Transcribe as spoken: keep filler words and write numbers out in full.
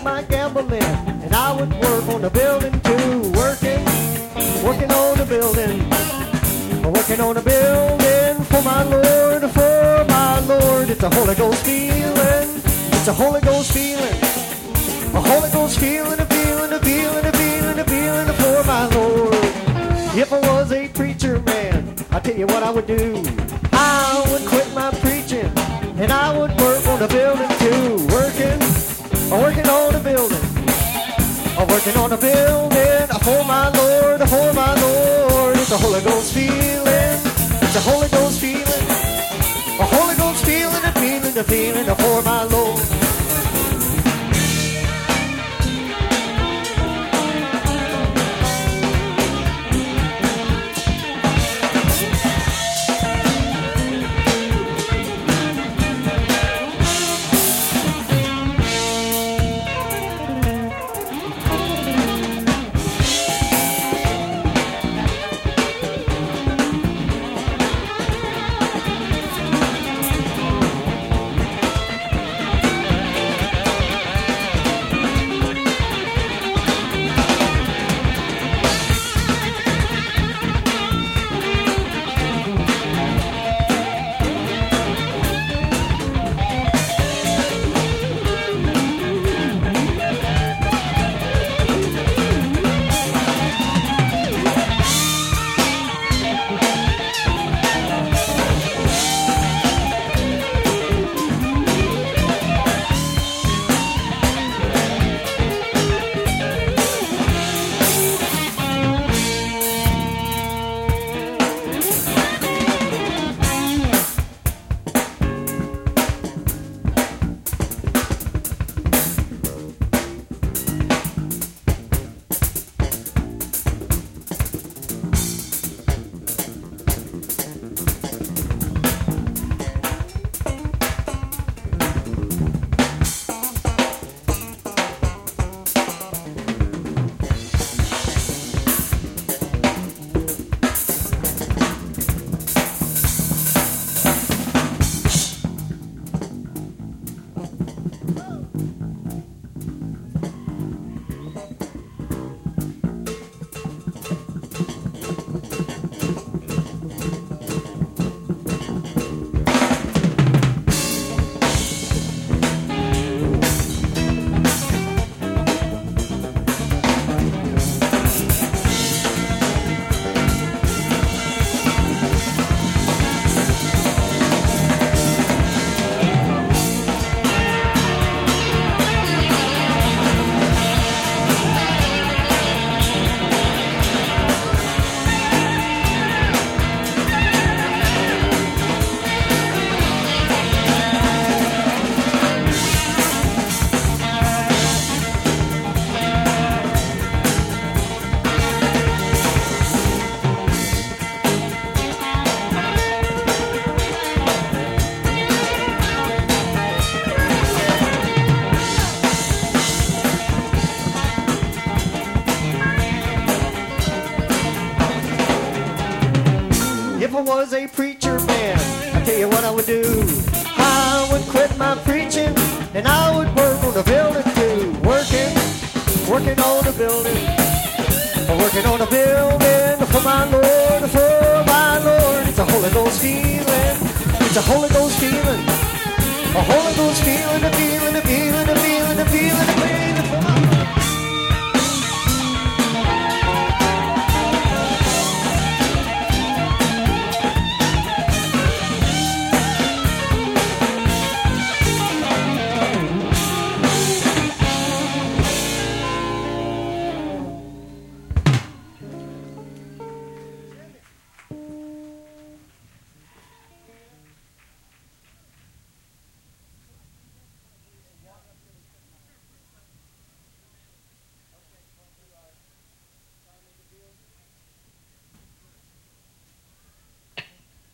my gambling, and I would work on the building too. Working, working on the building, working on the building for my Lord, for my Lord. It's a Holy Ghost feeling, it's a Holy Ghost feeling, a Holy Ghost feeling, a feeling, a feeling, a feeling, a feeling for my Lord. If I was a preacher man, I tell you what I would do. I would quit my preaching, and I would work on the building too. Working, working on the building, working on the building for my Lord, for my Lord. It's a Holy Ghost feeling, it's a Holy Ghost feeling, a Holy Ghost feeling, a feeling, a feeling for my Lord. If I was a preacher man, I tell you what I would do. I would quit my preaching, and I would work on the building too. Working, working on the building, working on the building for my Lord, for my Lord. It's a Holy Ghost feeling, it's a Holy